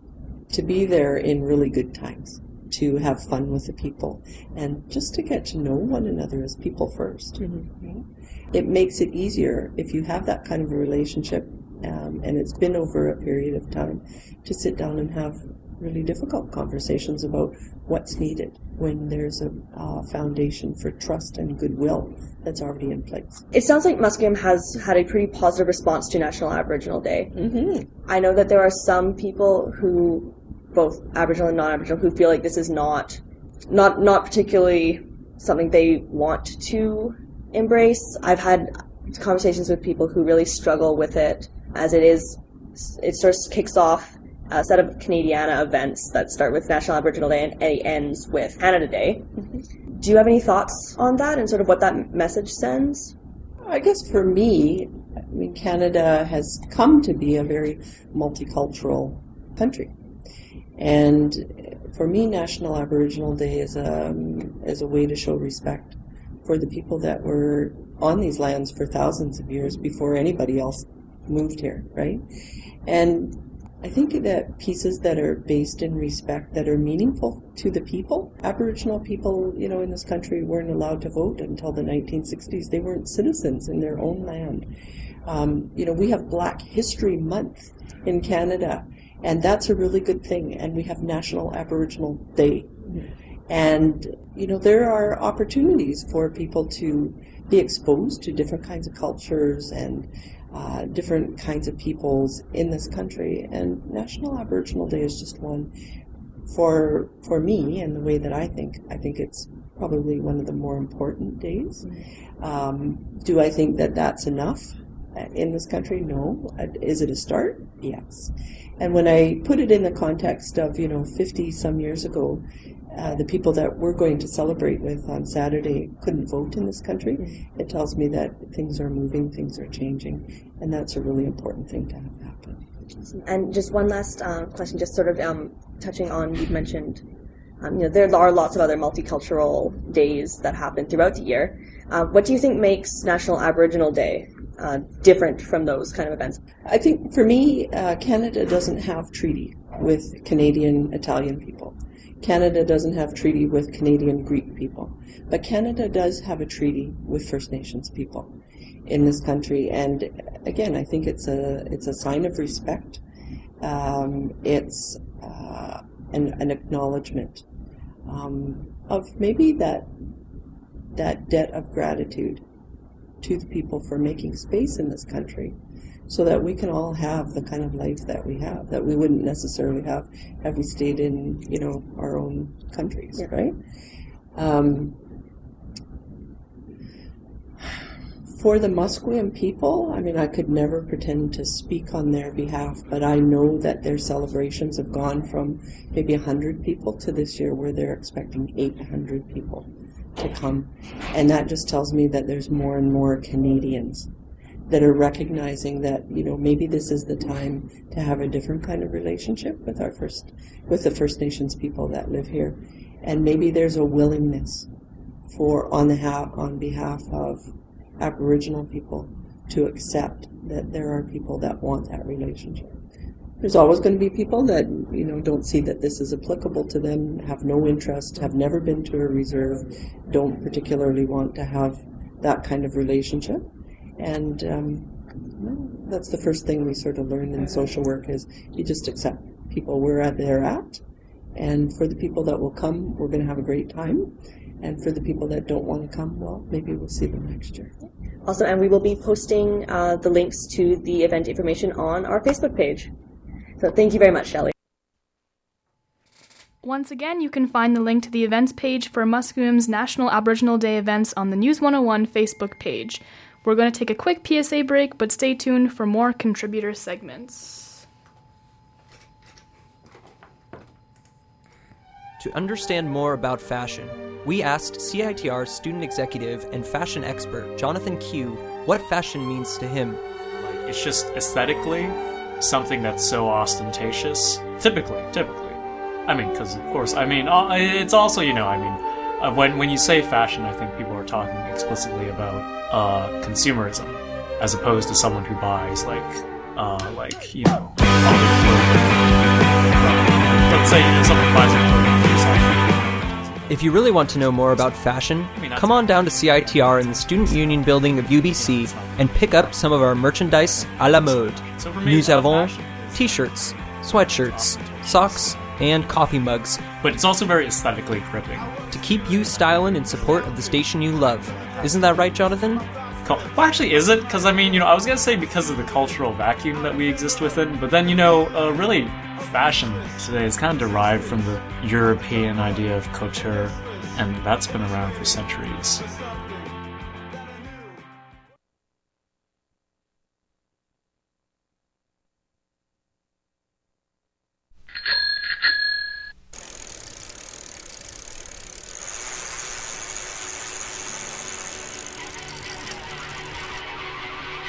To be there in really good times, to have fun with the people, and just to get to know one another as people first. Mm-hmm. Right? It makes it easier if you have that kind of a relationship, um, and it's been over a period of time, to sit down and have really difficult conversations about what's needed when there's a uh, foundation for trust and goodwill that's already in place. It sounds like Musqueam has had a pretty positive response to National Aboriginal Day. Mm-hmm. I know that there are some people who, both Aboriginal and non-Aboriginal, who feel like this is not, not, not particularly something they want to embrace. I've had conversations with people who really struggle with it, as it is, it sort of kicks off a set of Canadiana events that start with National Aboriginal Day and ends with Canada Day. Mm-hmm. Do you have any thoughts on that and sort of what that message sends? I guess for me, I mean, Canada has come to be a very multicultural country. And for me, National Aboriginal Day is a, is a way to show respect for the people that were on these lands for thousands of years before anybody else moved here, right? And I think that pieces that are based in respect, that are meaningful to the people, Aboriginal people, you know, in this country weren't allowed to vote until the nineteen sixties. They weren't citizens in their own land. Um, you know, we have Black History Month in Canada, and that's a really good thing. And we have National Aboriginal Day. And, you know, there are opportunities for people to be exposed to different kinds of cultures and uh, different kinds of peoples in this country. And National Aboriginal Day is just one. For for me, and the way that I think, I think it's probably one of the more important days. Um, do I think that that's enough in this country? No. Is it a start? Yes. And when I put it in the context of, you know, fifty some years ago, uh, the people that we're going to celebrate with on Saturday couldn't vote in this country, it tells me that things are moving, things are changing, and that's a really important thing to have happen. And just one last uh, question, just sort of um, touching on, you've mentioned, um, you know, there are lots of other multicultural days that happen throughout the year. Uh, what do you think makes National Aboriginal Day uh, different from those kind of events? I think for me, uh, Canada doesn't have treaty with Canadian Italian people. Canada doesn't have treaty with Canadian Greek people. But Canada does have a treaty with First Nations people in this country. And again, I think it's a it's a sign of respect. Um, it's uh, an, an acknowledgement um, of maybe that that debt of gratitude to the people for making space in this country so that we can all have the kind of life that we have, that we wouldn't necessarily have had we stayed in, you know, our own countries, yeah. right? Um, for the Musqueam people, I mean, I could never pretend to speak on their behalf, but I know that their celebrations have gone from maybe one hundred people to this year where they're expecting eight hundred people to come. And that just tells me that there's more and more Canadians that are recognizing that, you know, maybe this is the time to have a different kind of relationship with our first, with the First Nations people that live here. And maybe there's a willingness for, on the ha- on behalf of Aboriginal people, to accept that there are people that want that relationship. There's always going to be people that, you know, don't see that this is applicable to them, have no interest, have never been to a reserve, don't particularly want to have that kind of relationship. And um, well, that's the first thing we sort of learn in social work, is you just accept people where they're at. And for the people that will come, we're going to have a great time. And for the people that don't want to come, well, maybe we'll see them next year. Also, and we will be posting uh, the links to the event information on our Facebook page. So thank you very much, Shelley. Once again, you can find the link to the events page for Musqueam's National Aboriginal Day events on the News one oh one Facebook page. We're going to take a quick P S A break, but stay tuned for more contributor segments. To understand more about fashion, we asked C I T R student executive and fashion expert Jonathan Q what fashion means to him. Like, it's just aesthetically something that's so ostentatious. Typically, typically. I mean, because of course, I mean, it's also, you know, I mean, uh, when when you say fashion, I think people are talking explicitly about uh, consumerism, as opposed to someone who buys like, uh, like you know, let's say someone buys a clothing. If you really want to know more about fashion, come on down to C I T R in the Student Union building of U B C and pick up some of our merchandise à la mode. Nous avons t-shirts, sweatshirts, socks, and coffee mugs. But it's also very aesthetically gripping. To keep you styling in support of the station you love. Isn't that right, Jonathan? Well, actually, is it? Because, I mean, you know, I was going to say because of the cultural vacuum that we exist within, but then, you know, uh, really, fashion today is kind of derived from the European idea of couture, and that's been around for centuries.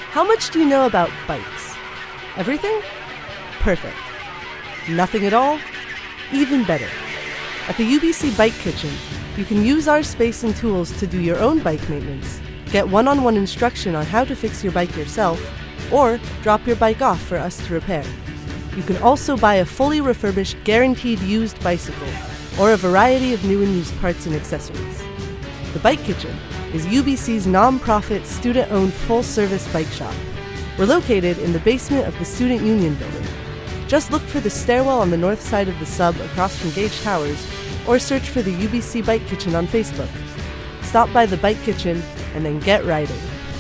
How much do you know about bikes? Everything? Perfect. Nothing at all? Even better. At the U B C Bike Kitchen, you can use our space and tools to do your own bike maintenance, get one-on-one instruction on how to fix your bike yourself, or drop your bike off for us to repair. You can also buy a fully refurbished, guaranteed used bicycle, or a variety of new and used parts and accessories. The Bike Kitchen is U B C's non-profit, student-owned, full-service bike shop. We're located in the basement of the Student Union Building. Just look for the stairwell on the north side of the sub across from Gage Towers, or search for the U B C Bike Kitchen on Facebook. Stop by the Bike Kitchen and then get riding.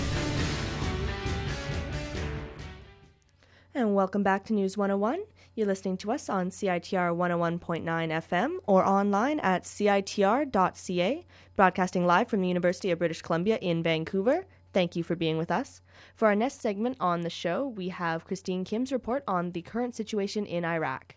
And welcome back to News one oh one. You're listening to us on C I T R one oh one point nine F M or online at C I T R dot C A, broadcasting live from the University of British Columbia in Vancouver. Thank you for being with us. For our next segment on the show, we have Christine Kim's report on the current situation in Iraq.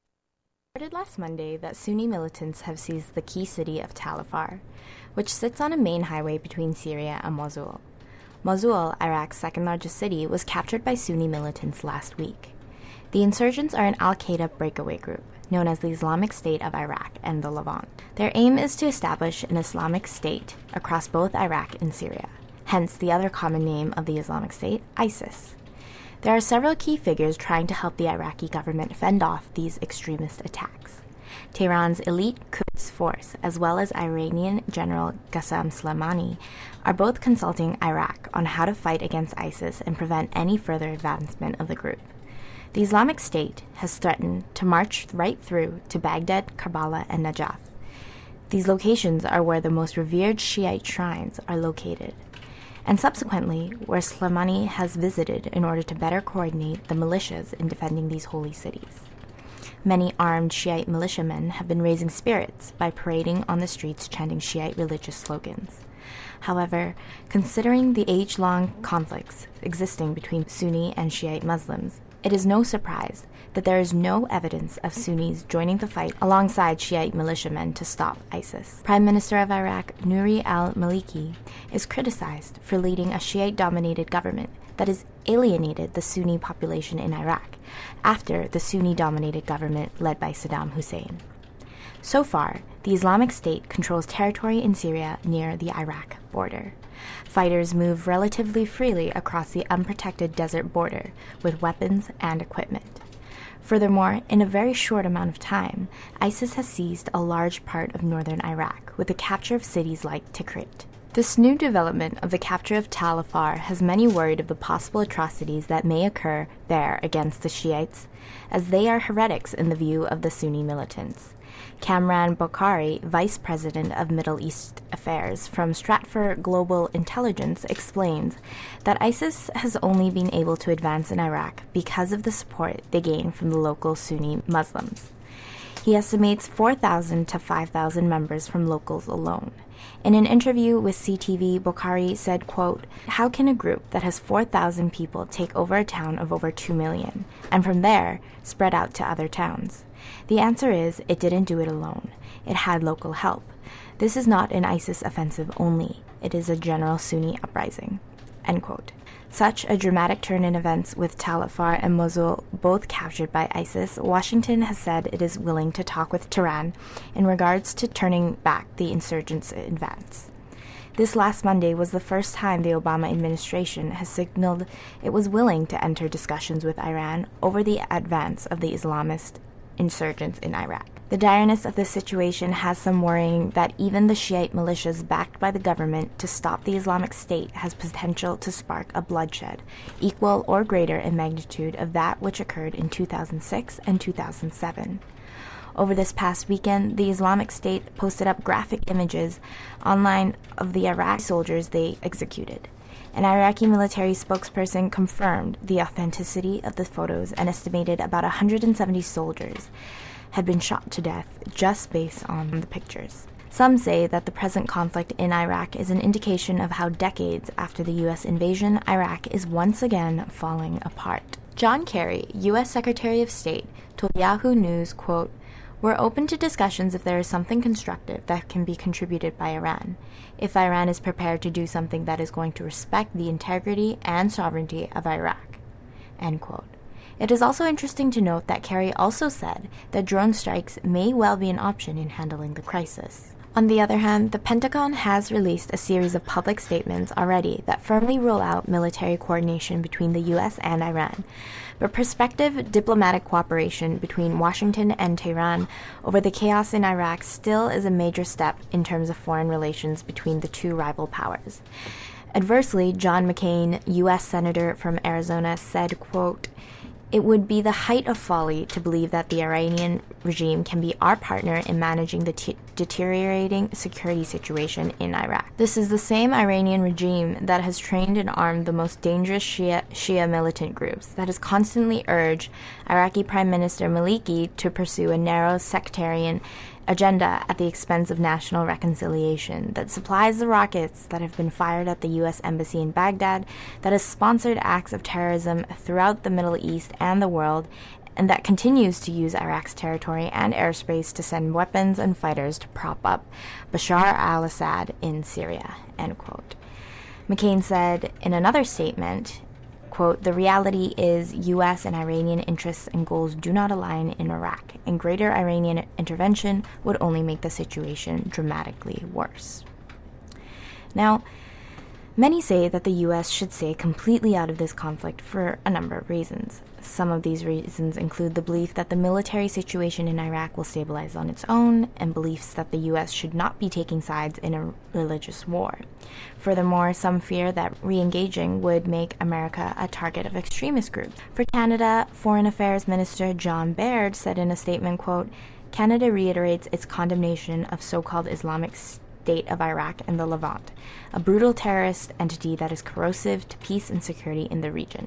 It started last Monday that Sunni militants have seized the key city of Tal Afar, which sits on a main highway between Syria and Mosul. Mosul, Iraq's second-largest city, was captured by Sunni militants last week. The insurgents are an al-Qaeda breakaway group, known as the Islamic State of Iraq and the Levant. Their aim is to establish an Islamic State across both Iraq and Syria, hence the other common name of the Islamic State, ISIS. There are several key figures trying to help the Iraqi government fend off these extremist attacks. Tehran's elite Quds force, as well as Iranian General Qassem Soleimani, are both consulting Iraq on how to fight against ISIS and prevent any further advancement of the group. The Islamic State has threatened to march right through to Baghdad, Karbala, and Najaf. These locations are where the most revered Shiite shrines are located, and subsequently where Soleimani has visited in order to better coordinate the militias in defending these holy cities. Many armed Shiite militiamen have been raising spirits by parading on the streets chanting Shiite religious slogans. However, considering the age-long conflicts existing between Sunni and Shiite Muslims, it is no surprise that there is no evidence of Sunnis joining the fight alongside Shiite militiamen to stop ISIS. Prime Minister of Iraq, Nouri al-Maliki, is criticized for leading a Shiite-dominated government that has alienated the Sunni population in Iraq after the Sunni-dominated government led by Saddam Hussein. So far, the Islamic State controls territory in Syria near the Iraq border. Fighters move relatively freely across the unprotected desert border with weapons and equipment. Furthermore, in a very short amount of time, ISIS has seized a large part of northern Iraq with the capture of cities like Tikrit. This new development of the capture of Tal Afar has many worried of the possible atrocities that may occur there against the Shiites, as they are heretics in the view of the Sunni militants. Kamran Bokhari, Vice President of Middle East Affairs from Stratfor Global Intelligence, explains that ISIS has only been able to advance in Iraq because of the support they gain from the local Sunni Muslims. He estimates four thousand to five thousand members from locals alone. In an interview with C T V, Bokhari said, quote, "How can a group that has four thousand people take over a town of over two million, and from there spread out to other towns? The answer is it didn't do it alone. It had local help. This is not an ISIS offensive only. It is a general Sunni uprising." End quote. Such a dramatic turn in events with Tal Afar and Mosul both captured by ISIS, Washington has said it is willing to talk with Tehran in regards to turning back the insurgents' advance. This last Monday was the first time the Obama administration has signaled it was willing to enter discussions with Iran over the advance of the Islamist insurgents in Iraq. The direness of this situation has some worrying that even the Shiite militias backed by the government to stop the Islamic State has potential to spark a bloodshed equal or greater in magnitude of that which occurred in two thousand six and two thousand seven. Over this past weekend, the Islamic State posted up graphic images online of the Iraqi soldiers they executed. An Iraqi military spokesperson confirmed the authenticity of the photos and estimated about one hundred seventy soldiers had been shot to death just based on the pictures. Some say that the present conflict in Iraq is an indication of how decades after the U S invasion, Iraq is once again falling apart. John Kerry, U S Secretary of State, told Yahoo News, quote, We're open to discussions if there is something constructive that can be contributed by Iran, if Iran is prepared to do something that is going to respect the integrity and sovereignty of Iraq." End quote. It is also interesting to note that Kerry also said that drone strikes may well be an option in handling the crisis. On the other hand, the Pentagon has released a series of public statements already that firmly rule out military coordination between the U S and Iran. But prospective diplomatic cooperation between Washington and Tehran over the chaos in Iraq still is a major step in terms of foreign relations between the two rival powers. Adversely, John McCain, U S Senator from Arizona, said, quote, "It would be the height of folly to believe that the Iranian regime can be our partner in managing the t- deteriorating security situation in Iraq. This is the same Iranian regime that has trained and armed the most dangerous Shia, Shia militant groups, that has constantly urged Iraqi Prime Minister Maliki to pursue a narrow sectarian agenda at the expense of national reconciliation, that supplies the rockets that have been fired at the U S Embassy in Baghdad, that has sponsored acts of terrorism throughout the Middle East and the world, and that continues to use Iraq's territory and airspace to send weapons and fighters to prop up Bashar al-Assad in Syria." End quote. McCain said in another statement, quote, "The reality is U S and Iranian interests and goals do not align in Iraq, and greater Iranian intervention would only make the situation dramatically worse." Now, many say that the U S should stay completely out of this conflict for a number of reasons. Some of these reasons include the belief that the military situation in Iraq will stabilize on its own, and beliefs that the U S should not be taking sides in a religious war. Furthermore, some fear that re-engaging would make America a target of extremist groups. For Canada, Foreign Affairs Minister John Baird said in a statement, quote, "Canada reiterates its condemnation of so-called Islamic State of Iraq and the Levant, a brutal terrorist entity that is corrosive to peace and security in the region.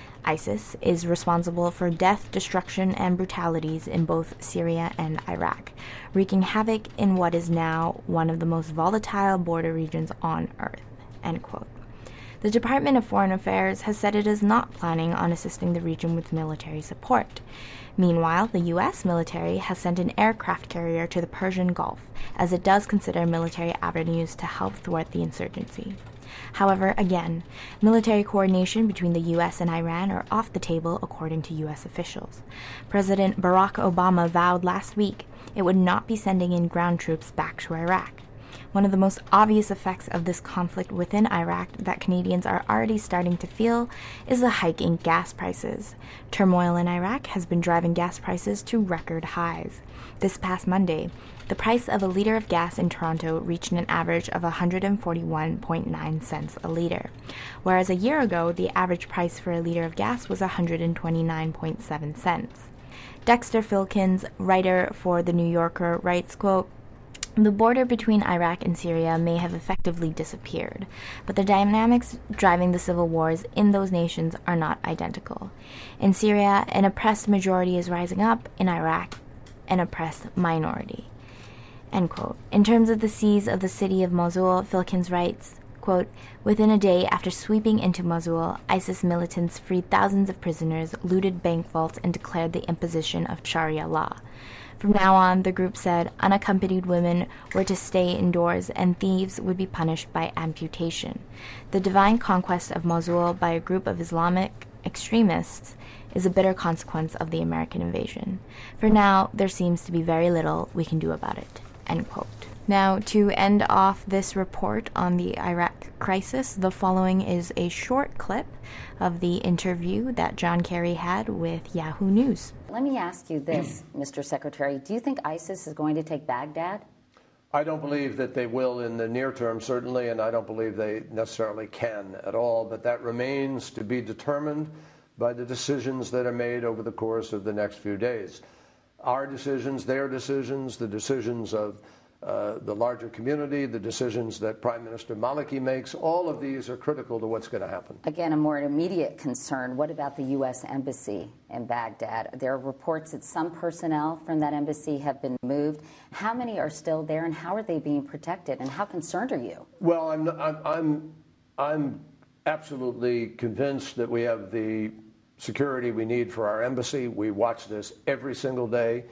ISIS is responsible for death, destruction, and brutalities in both Syria and Iraq, wreaking havoc in what is now one of the most volatile border regions on Earth." End quote. The Department of Foreign Affairs has said it is not planning on assisting the region with military support. Meanwhile, the U S military has sent an aircraft carrier to the Persian Gulf, as it does consider military avenues to help thwart the insurgency. However, again, military coordination between the U S and Iran are off the table, according to U S officials. President Barack Obama vowed last week it would not be sending in ground troops back to Iraq. One of the most obvious effects of this conflict within Iraq that Canadians are already starting to feel is the hike in gas prices. Turmoil in Iraq has been driving gas prices to record highs. This past Monday, the price of a liter of gas in Toronto reached an average of one hundred forty-one point nine cents a liter, whereas a year ago the average price for a liter of gas was one hundred twenty-nine point seven cents. Dexter Filkins, writer for The New Yorker, writes, quote, "The border between Iraq and Syria may have effectively disappeared, but the dynamics driving the civil wars in those nations are not identical. In Syria, an oppressed majority is rising up. In Iraq, an oppressed minority." End quote. In terms of the siege of the city of Mosul, Filkins writes, quote, "Within a day after sweeping into Mosul, ISIS militants freed thousands of prisoners, looted bank vaults, and declared the imposition of Sharia law. From now on, the group said, unaccompanied women were to stay indoors and thieves would be punished by amputation. The divine conquest of Mosul by a group of Islamic extremists is a bitter consequence of the American invasion. For now, there seems to be very little we can do about it." End quote. Now, to end off this report on the Iraq crisis, the following is a short clip of the interview that John Kerry had with Yahoo News. Let me ask you this, Mister Secretary. Do you think ISIS is going to take Baghdad? I don't believe that they will in the near term, certainly, and I don't believe they necessarily can at all, but that remains to be determined by the decisions that are made over the course of the next few days. Our decisions, their decisions, the decisions of uh, the larger community, the decisions that Prime Minister Maliki makes, all of these are critical to what's going to happen. Again, a more immediate concern, what about the U S Embassy in Baghdad? There are reports that some personnel from that embassy have been moved. How many are still there, and how are they being protected, and how concerned are you? Well, I'm, I'm, I'm, I'm absolutely convinced that we have the security we need for our embassy. We watch this every single day.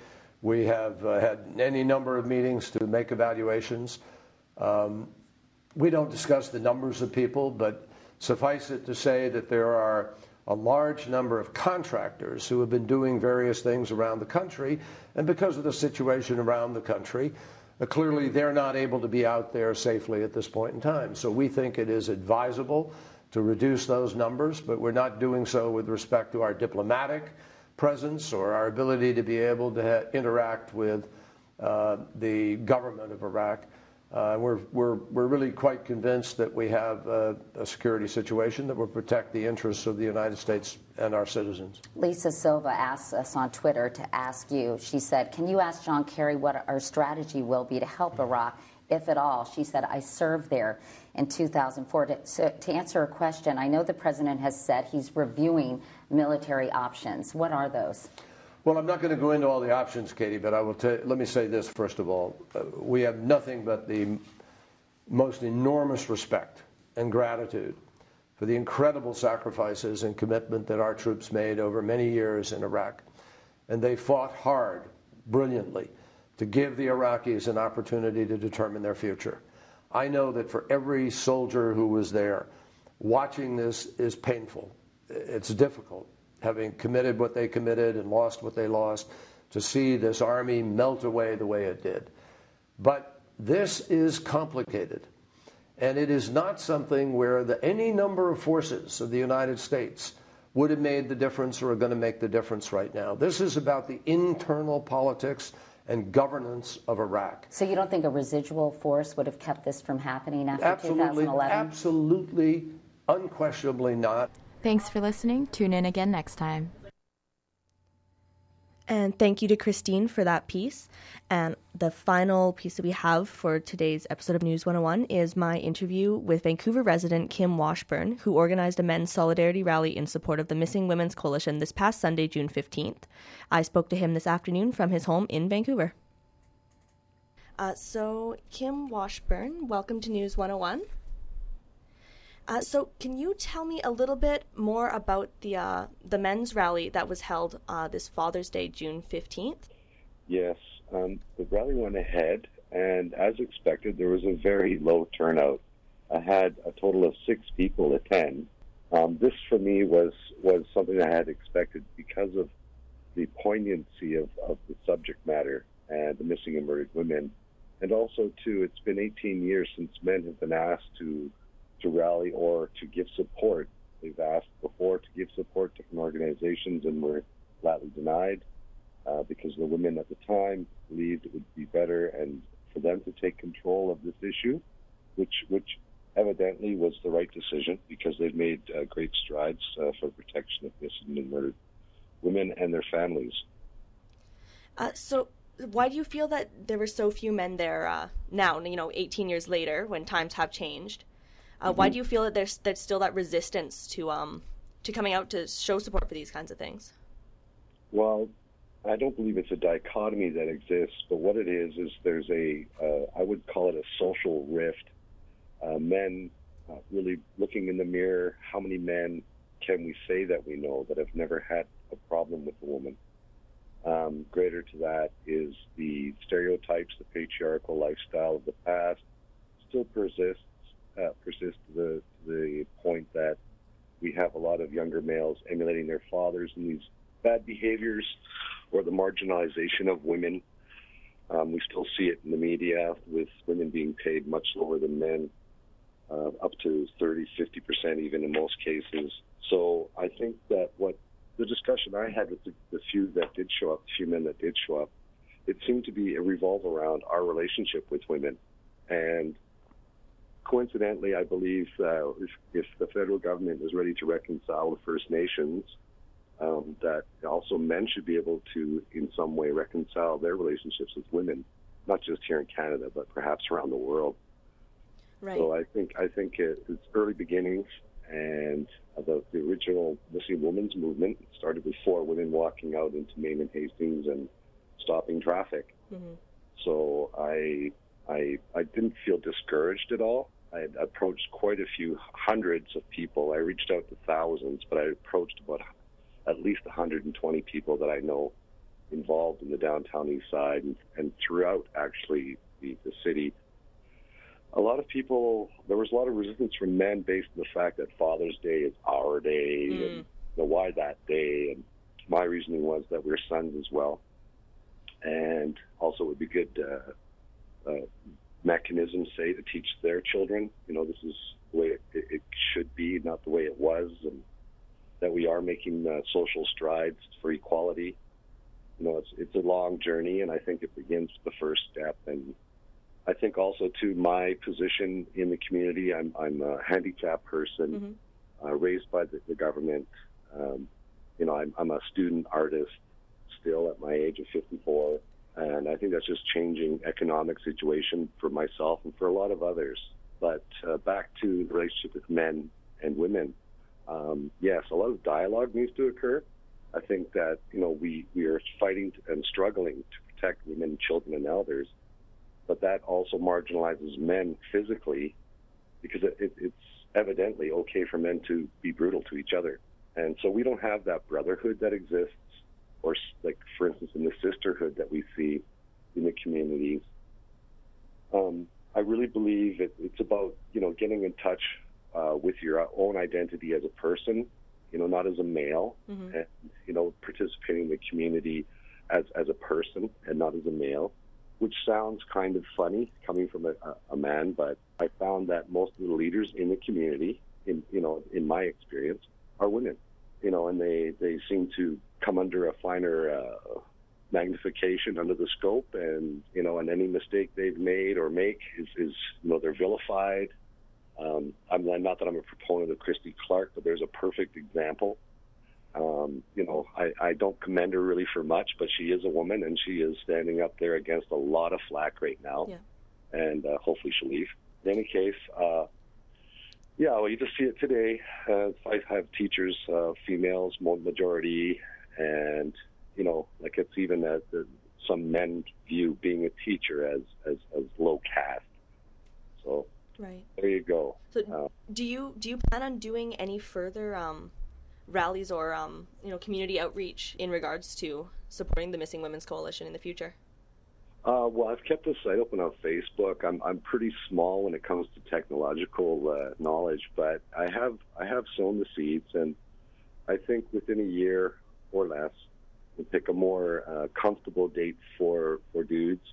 We have uh, had any number of meetings to make evaluations. Um, we don't discuss the numbers of people, but suffice it to say that there are a large number of contractors who have been doing various things around the country, and because of the situation around the country, uh, clearly they're not able to be out there safely at this point in time. So we think it is advisable to reduce those numbers, but we're not doing so with respect to our diplomatic presence or our ability to be able to ha- interact with uh, the government of Iraq. Uh, we're, we're, we're really quite convinced that we have uh, a security situation that will protect the interests of the United States and our citizens. Lisa Silva asked us on Twitter to ask you, she said, can you ask John Kerry what our strategy will be to help Iraq, if at all? She said, I served there in two thousand four. To, so, to answer her question, I know the president has said he's reviewing military options. What are those? Well, I'm not going to go into all the options, Katie, but I will tell, let me say this first of all. Uh, we have nothing but the most enormous respect and gratitude for the incredible sacrifices and commitment that our troops made over many years in Iraq. And they fought hard, brilliantly, to give the Iraqis an opportunity to determine their future. I know that for every soldier who was there, watching this is painful. It's difficult, having committed what they committed and lost what they lost, to see this army melt away the way it did. But this is complicated, and it is not something where the, any number of forces of the United States would have made the difference or are going to make the difference right now. This is about the internal politics and governance of Iraq. So you don't think a residual force would have kept this from happening after Absolutely, two thousand eleven? absolutely, unquestionably not. Thanks for listening. Tune in again next time. And thank you to Christine for that piece. And the final piece that we have for today's episode of News one oh one is my interview with Vancouver resident Kim Washburn, who organized a men's solidarity rally in support of the Missing Women's Coalition this past Sunday, June fifteenth. I spoke to him this afternoon from his home in Vancouver. Uh, so, Kim Washburn, welcome to News one oh one. Uh, so can you tell me a little bit more about the uh, the men's rally that was held uh, this Father's Day, June fifteenth? Yes, um, the rally went ahead, and as expected, there was a very low turnout. I had a total of six people attend. Um, this, for me, was, was something I had expected because of the poignancy of, of the subject matter and the missing and murdered women. And also, too, it's been eighteen years since men have been asked to to rally or to give support. They've asked before to give support to different organizations and were flatly denied uh, because the women at the time believed it would be better and for them to take control of this issue, which which evidently was the right decision because they've made uh, great strides uh, for protection of missing and murdered women and their families. Uh, so why do you feel that there were so few men there uh, now, you know, eighteen years later when times have changed? Uh, mm-hmm. Why do you feel that there's, there's still that resistance to um to coming out to show support for these kinds of things? Well, I don't believe it's a dichotomy that exists, but what it is is there's a, uh, I would call it a social rift. Uh, men uh, really looking in the mirror, how many men can we say that we know that have never had a problem with a woman? Um, greater to that is the stereotypes, the patriarchal lifestyle of the past still persists. Uh, persist to the, the point that we have a lot of younger males emulating their fathers in these bad behaviors or the marginalization of women. Um, we still see it in the media with women being paid much lower than men, uh, up to thirty, fifty percent even in most cases. So I think that what the discussion I had with the, the few that did show up, the few men that did show up, it seemed to be a revolve around our relationship with women. And coincidentally, I believe uh, if, if the federal government is ready to reconcile the First Nations, um, that also men should be able to, in some way, reconcile their relationships with women, not just here in Canada, but perhaps around the world. Right. So I think I think it, it's early beginnings, and the, the original Missing Women's movement started with four women walking out into Main and Hastings and stopping traffic. Mm-hmm. So I. I, I didn't feel discouraged at all. I had approached quite a few hundreds of people. I reached out to thousands, but I approached about at least one hundred twenty people that I know involved in the downtown east side and, and throughout actually the, the city, a lot of people, there was a lot of resistance from men based on the fact that Father's Day is our day, mm. and you know, why that day? And my reasoning was that we're sons as well. And also it would be good uh, uh, mechanisms, say, to teach their children, you know, this is the way it, it should be, not the way it was, and that we are making uh, social strides for equality. You know, it's it's a long journey, and I think it begins with the first step. And I think also, too, my position in the community, I'm, I'm a handicapped person, mm-hmm. uh, raised by the, the government. Um, you know, I'm, I'm a student artist still at my age of fifty-four, and I think that's just changing economic situation for myself and for a lot of others. But uh, back to the relationship with men and women, um, yes, a lot of dialogue needs to occur. I think that, you know, we, we are fighting and struggling to protect women, children, and elders, but that also marginalizes men physically because it, it, it's evidently okay for men to be brutal to each other. And so we don't have that brotherhood that exists, or like, for instance, in the sisterhood that we see in the communities. Um, I really believe it, it's about, you know, getting in touch uh, with your own identity as a person, you know, not as a male, mm-hmm. and, you know, participating in the community as, as a person and not as a male, which sounds kind of funny coming from a, a man, but I found that most of the leaders in the community, in, you know, in my experience, are women, you know, and they, they seem to come under a finer uh, magnification under the scope, and, you know, and any mistake they've made or make is, is you know, they're vilified. Um, I'm not that I'm a proponent of Christy Clark, but there's a perfect example. Um, you know, I, I don't commend her really for much, but she is a woman, and she is standing up there against a lot of flack right now, yeah. and uh, hopefully she'll leave. In any case, uh, yeah, well, you just see it today. Uh, I have teachers, uh, females, majority, and, you know, like it's even uh, the, some men view being a teacher as, as, as low caste. So right. there you go. So uh, do you do you plan on doing any further um, rallies or um, you know, community outreach in regards to supporting the Missing Women's Coalition in the future? Uh, well, I've kept the site open on Facebook. I'm I'm pretty small when it comes to technological uh, knowledge, but I have I have sown the seeds, and I think within a year or less, we'll pick a more uh, comfortable date for, for dudes.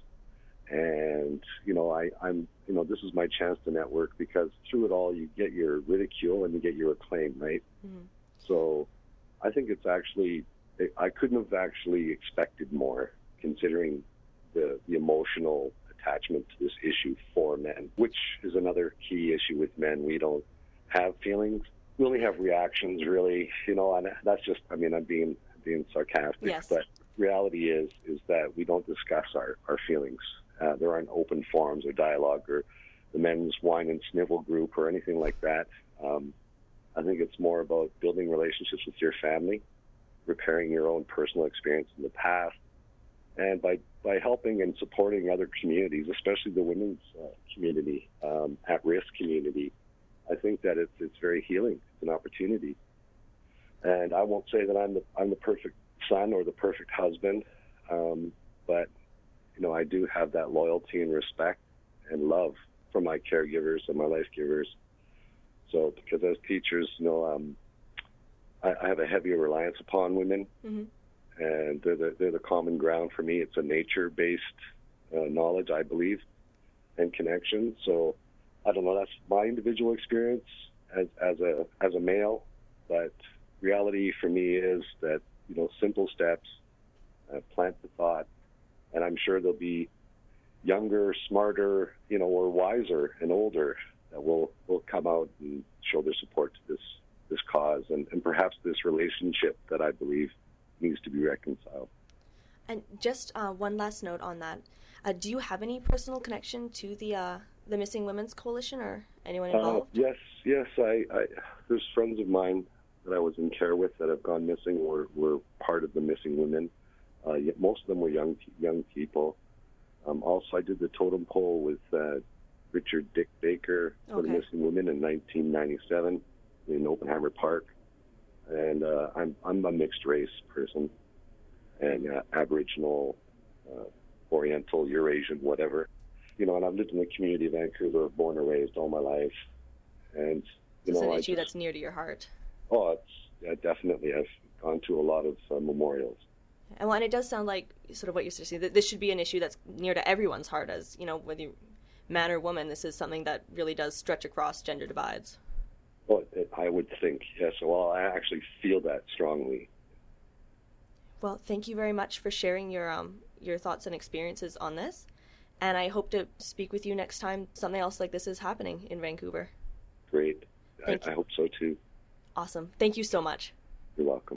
And, you know, I, I'm, you know, this is my chance to network, because through it all, you get your ridicule and you get your acclaim, right? Mm-hmm. So I think it's actually, I couldn't have actually expected more, considering the, the emotional attachment to this issue for men, which is another key issue with men. We don't have feelings. We only have reactions, really, you know, and that's just, I mean, I'm being being sarcastic, yes. but reality is is that we don't discuss our, our feelings. Uh, there aren't open forums or dialogue or the men's wine and snivel group or anything like that. Um, I think it's more about building relationships with your family, repairing your own personal experience in the past, and by, by helping and supporting other communities, especially the women's uh, community, um, at-risk community. I think that it's it's very healing. It's an opportunity. And I won't say that I'm the I'm the perfect son or the perfect husband, um, but you know, I do have that loyalty and respect and love for my caregivers and my life givers. So, because as teachers, you know, um, I, I have a heavier reliance upon women, mm-hmm. and they're the, they're the common ground for me. It's a nature-based uh, knowledge, I believe, and connection. So, I don't know. That's my individual experience as as a as a male, but reality for me is that, you know, simple steps, uh, plant the thought, and I'm sure there'll be younger, smarter, you know, or wiser and older that will, will come out and show their support to this this cause, and, and perhaps this relationship that I believe needs to be reconciled. And just uh, one last note on that. Uh, do you have any personal connection to the uh, the Missing Women's Coalition or anyone involved? Uh, yes, yes. I, I there's friends of mine that I was in care with that have gone missing or were part of the Missing Women. Uh, yet most of them were young young people. Um, also, I did the totem pole with uh, Richard Dick Baker for okay. the Missing Women in nineteen ninety-seven in Oppenheimer Park. And uh, I'm I'm a mixed race person, and uh, Aboriginal, uh, Oriental, Eurasian, whatever. You know, and I've lived in the community of Vancouver, born and raised all my life. And, you It's know, an I issue just, that's near to your heart. Oh, it's yeah, definitely. I've gone to a lot of uh, memorials. And, well, and it does sound like sort of what you're saying, that this should be an issue that's near to everyone's heart, as, you know, whether you man or woman, this is something that really does stretch across gender divides. Well, it, I would think, yes. Well, I actually feel that strongly. Well, thank you very much for sharing your um your thoughts and experiences on this. And I hope to speak with you next time something else like this is happening in Vancouver. Great. I, Thank you. I hope so, too. Awesome. Thank you so much. You're welcome.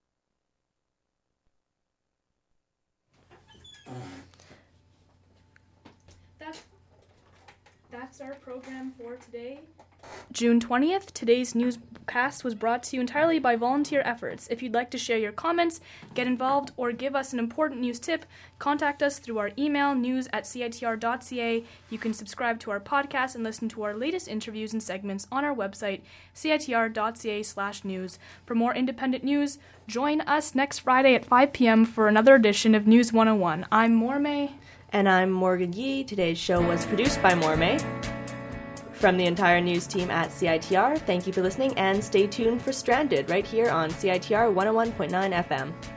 That's, that's our program for today. June twentieth, today's newscast was brought to you entirely by volunteer efforts. If you'd like to share your comments, get involved, or give us an important news tip, contact us through our email, news at C I T R dot C A. You can subscribe to our podcast and listen to our latest interviews and segments on our website, C I T R dot C A slash news. For more independent news, join us next Friday at five p.m. for another edition of News one oh one. I'm Mormay. And I'm Morgan Yee. Today's show was produced by Mormay. From the entire news team at C I T R, thank you for listening, and stay tuned for Stranded right here on C I T R one oh one point nine F M.